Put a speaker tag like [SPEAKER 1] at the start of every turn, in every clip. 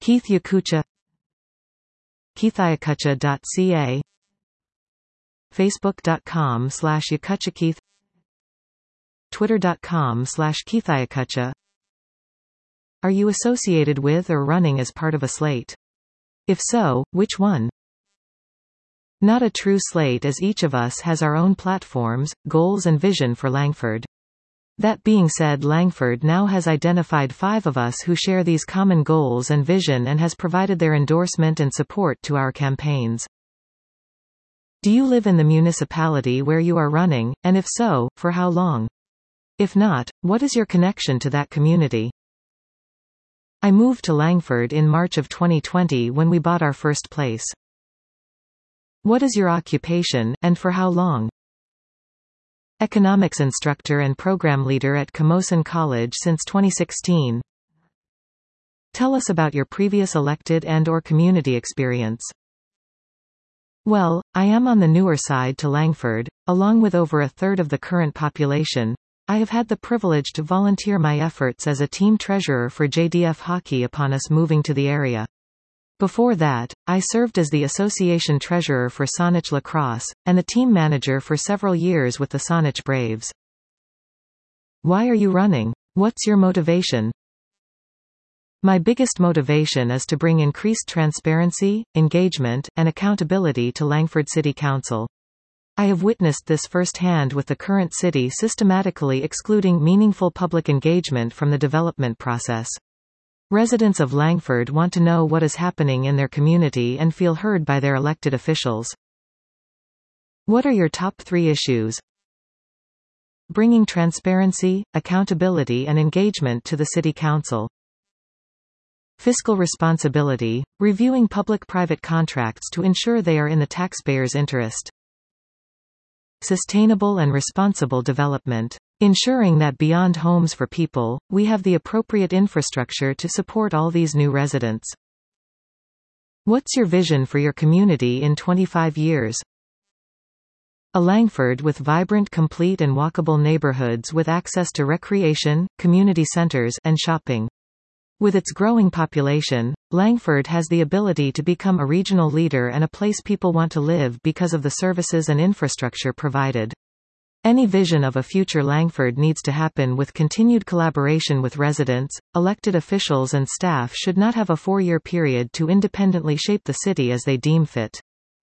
[SPEAKER 1] Keith Yakucha, keithayakucha.ca, facebook.com/yakuchakeith, twitter.com/keithayakucha. Are you associated with or running as part of a slate? If so, which one? Not a true slate, as each of us has our own platforms, goals and vision for Langford. That being said, Langford now has identified 5 of us who share these common goals and vision and has provided their endorsement and support to our campaigns. Do you live in the municipality where you are running, and if so, for how long? If not, what is your connection to that community? I moved to Langford in March of 2020 when we bought our first place. What is your occupation, and for how long? Economics instructor and program leader at Camosun College since 2016. Tell us about your previous elected and/or community experience. Well, I am on the newer side to Langford. Along with over a third of the current population, I have had the privilege to volunteer my efforts as a team treasurer for JDF Hockey upon us moving to the area. Before that, I served as the association treasurer for Saanich Lacrosse, and the team manager for several years with the Saanich Braves. Why are you running? What's your motivation? My biggest motivation is to bring increased transparency, engagement, and accountability to Langford City Council. I have witnessed this firsthand with the current city systematically excluding meaningful public engagement from the development process. Residents of Langford want to know what is happening in their community and feel heard by their elected officials. What are your top 3 issues? Bringing transparency, accountability and engagement to the City Council. Fiscal responsibility, reviewing public-private contracts to ensure they are in the taxpayer's interest. Sustainable and responsible development, ensuring that beyond homes for people, we have the appropriate infrastructure to support all these new residents. What's your vision for your community in 25 years? A Langford with vibrant, complete and walkable neighborhoods with access to recreation, community centers, and shopping. With its growing population, Langford has the ability to become a regional leader and a place people want to live because of the services and infrastructure provided. Any vision of a future Langford needs to happen with continued collaboration with residents, elected officials and staff should not have a 4-year period to independently shape the city as they deem fit.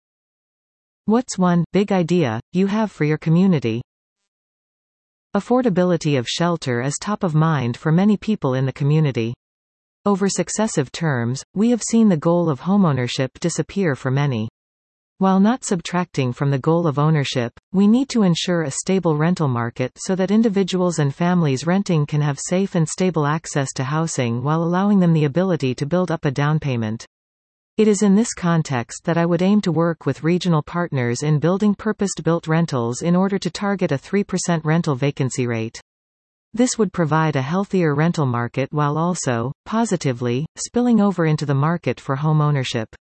[SPEAKER 1] What's one big idea you have for your community? Affordability of shelter is top of mind for many people in the community. Over successive terms, we have seen the goal of homeownership disappear for many. While not subtracting from the goal of ownership, we need to ensure a stable rental market so that individuals and families renting can have safe and stable access to housing while allowing them the ability to build up a down payment. It is in this context that I would aim to work with regional partners in building purpose-built rentals in order to target a 3% rental vacancy rate. This would provide a healthier rental market while also, positively, spilling over into the market for home ownership.